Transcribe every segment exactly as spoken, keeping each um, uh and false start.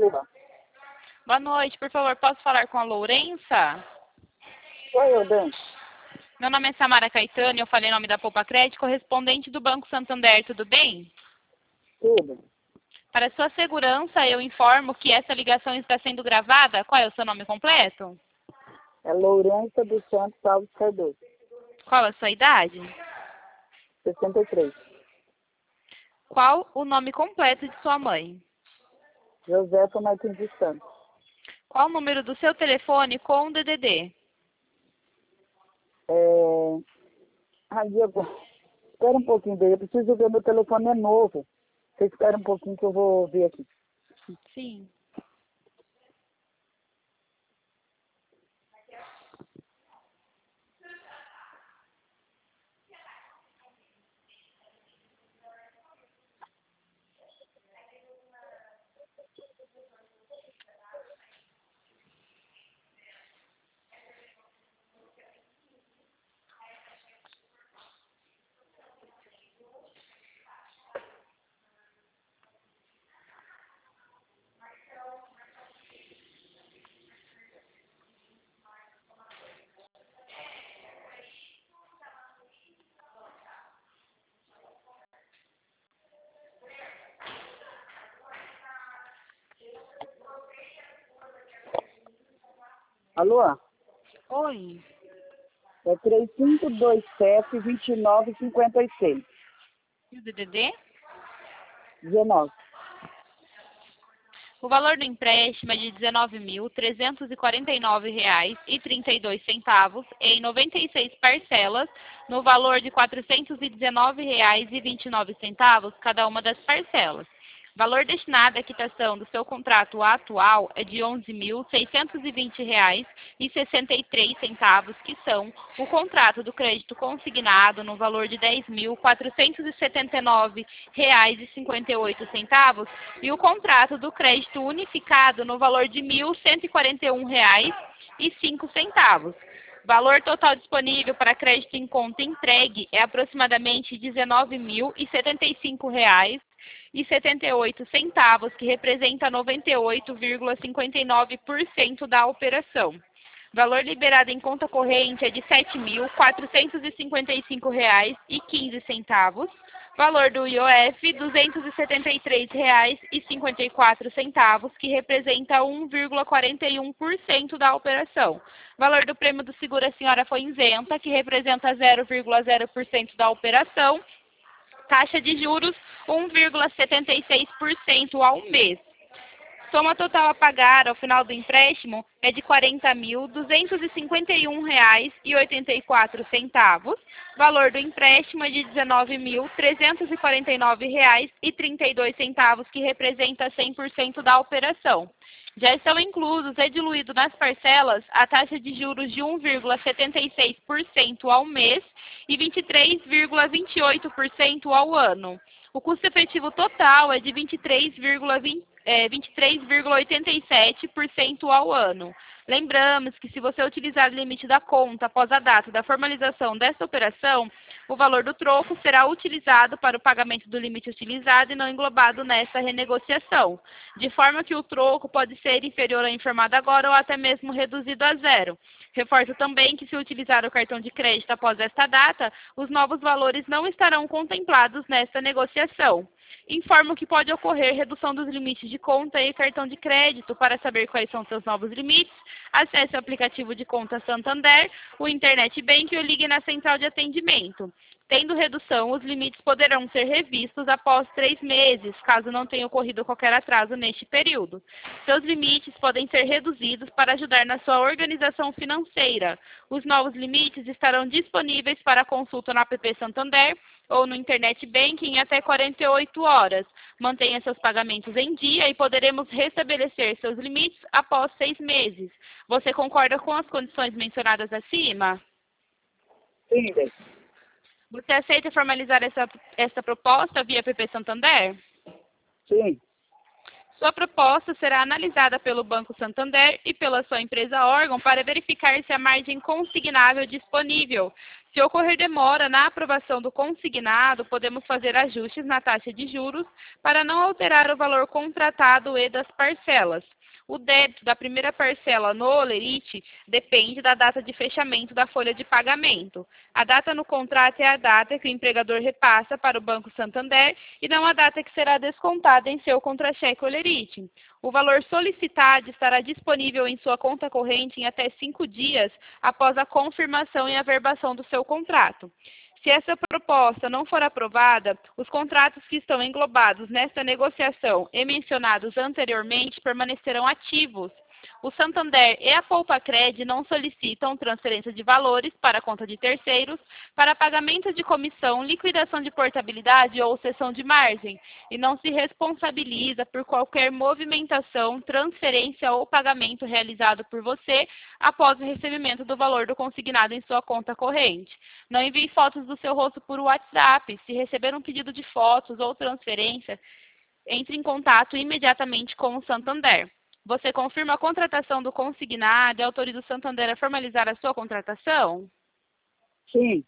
Lula. Boa noite, por favor, posso falar com a Lourença? Oi, Odan. Meu nome é Samara Caetano, eu falei em nome da Poupa Crédito, correspondente do Banco Santander, tudo bem? Tudo. Para sua segurança, eu informo que essa ligação está sendo gravada. Qual é o seu nome completo? É Lourença dos Santos Alves Cardoso. Qual a sua idade? sessenta e três. Qual o nome completo de sua mãe? Josefa Martins dos Santos. Qual o número do seu telefone com o D D D? É... Ah, Diego, espera um pouquinho daí. Eu preciso ver, meu telefone é novo. Você espera um pouquinho que eu vou ver aqui. Sim. Alô? Oi. É três cinco dois sete, dois nove cinco seis. E o D D D? dezenove. O valor do empréstimo é de dezenove mil trezentos e quarenta e nove reais e trinta e dois centavos em noventa e seis parcelas, no valor de quatrocentos e dezenove reais e vinte e nove centavos cada uma das parcelas. Valor destinado à quitação do seu contrato atual é de onze mil seiscentos e vinte reais e sessenta e três centavos, que são o contrato do crédito consignado no valor de dez mil quatrocentos e setenta e nove reais e cinquenta e oito centavos e o contrato do crédito unificado no valor de mil cento e quarenta e um reais e cinco centavos. Valor total disponível para crédito em conta entregue é aproximadamente dezenove mil e setenta e cinco reais e setenta e oito centavos, que representa noventa e oito vírgula cinquenta e nove por cento da operação. Valor liberado em conta corrente é de sete mil quatrocentos e cinquenta e cinco reais e quinze centavos. Valor do I O F, duzentos e setenta e três reais e cinquenta e quatro centavos, que representa um vírgula quarenta e um por cento da operação. Valor do prêmio do seguro a senhora foi isenta, que representa zero vírgula zero por cento da operação. Taxa de juros, um vírgula setenta e seis por cento ao mês. Soma total a pagar ao final do empréstimo é de quarenta mil duzentos e cinquenta e um reais e oitenta e quatro centavos. Valor do empréstimo é de dezenove mil trezentos e quarenta e nove reais e trinta e dois centavos, que representa cem por cento da operação. Já estão inclusos e diluídos nas parcelas a taxa de juros de um vírgula setenta e seis por cento ao mês e vinte e três vírgula vinte e oito por cento ao ano. O custo efetivo total é de vinte e três vírgula oitenta e sete por cento ao ano. Lembramos que, se você utilizar o limite da conta após a data da formalização dessa operação, o valor do troco será utilizado para o pagamento do limite utilizado e não englobado nessa renegociação, de forma que o troco pode ser inferior ao informado agora ou até mesmo reduzido a zero. Reforço também que, se utilizar o cartão de crédito após esta data, os novos valores não estarão contemplados nesta negociação. Informo que pode ocorrer redução dos limites de conta e cartão de crédito. Para saber quais são seus novos limites, acesse o aplicativo de conta Santander, o Internet Bank ou ligue na central de atendimento. Tendo redução, os limites poderão ser revistos após três meses, caso não tenha ocorrido qualquer atraso neste período. Seus limites podem ser reduzidos para ajudar na sua organização financeira. Os novos limites estarão disponíveis para consulta no app Santander ou no Internet Banking em até quarenta e oito horas. Mantenha seus pagamentos em dia e poderemos restabelecer seus limites após seis meses. Você concorda com as condições mencionadas acima? Sim, bem. Você aceita formalizar essa, essa proposta via app Santander? Sim. Sua proposta será analisada pelo Banco Santander e pela sua empresa órgão para verificar se a margem consignável disponível. Se ocorrer demora na aprovação do consignado, podemos fazer ajustes na taxa de juros para não alterar o valor contratado e das parcelas. O débito da primeira parcela no Olerite depende da data de fechamento da folha de pagamento. A data no contrato é a data que o empregador repassa para o Banco Santander e não a data que será descontada em seu contra-cheque Olerite. O valor solicitado estará disponível em sua conta corrente em até cinco dias após a confirmação e averbação do seu contrato. Se essa proposta não for aprovada, os contratos que estão englobados nesta negociação e mencionados anteriormente permanecerão ativos. O Santander e a Poupacred não solicitam transferência de valores para a conta de terceiros para pagamento de comissão, liquidação de portabilidade ou cessão de margem e não se responsabiliza por qualquer movimentação, transferência ou pagamento realizado por você após o recebimento do valor do consignado em sua conta corrente. Não envie fotos do seu rosto por WhatsApp. Se receber um pedido de fotos ou transferência, entre em contato imediatamente com o Santander. Você confirma a contratação do consignado e autoriza o Santander a formalizar a sua contratação? Sim.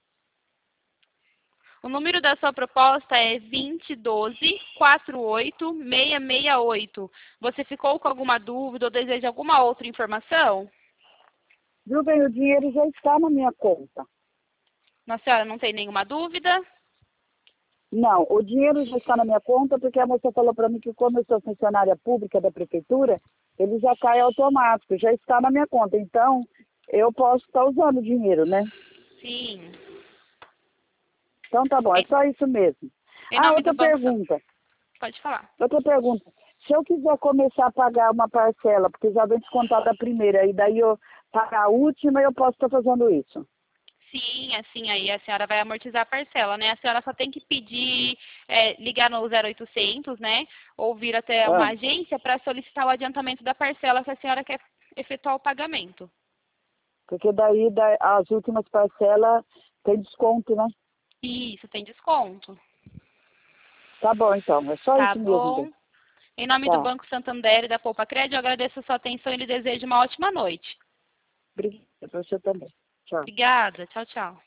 O número da sua proposta é vinte e doze, quarenta e oito, seiscentos e sessenta e oito. Você ficou com alguma dúvida ou deseja alguma outra informação? Viu bem, o dinheiro já está na minha conta. A senhora não tem nenhuma dúvida? Não, o dinheiro já está na minha conta porque a moça falou para mim que como eu sou funcionária pública da prefeitura, ele já cai automático, já está na minha conta. Então, eu posso estar usando o dinheiro, né? Sim. Então tá bom, é só isso mesmo. Em Ah, nome outra do Banco pergunta. San- Pode falar. Outra pergunta. Se eu quiser começar a pagar uma parcela, porque já vem descontada a primeira, e daí eu pagar a última, eu posso estar fazendo isso? Sim, assim, aí a senhora vai amortizar a parcela, né? A senhora só tem que pedir, é, ligar no zero oitocentos, né? Ou vir até uma Ah, agência para solicitar o adiantamento da parcela que a senhora quer efetuar o pagamento. porque daí da- as últimas parcelas tem desconto, né? Isso, tem desconto. Tá bom, então. É só Tá isso mesmo. bom? Bem. Em nome do Tá. Banco Santander e da Poupacred, eu agradeço a sua atenção e lhe desejo uma ótima noite. Obrigada. Pra você também. Tchau. Obrigada. Tchau, tchau.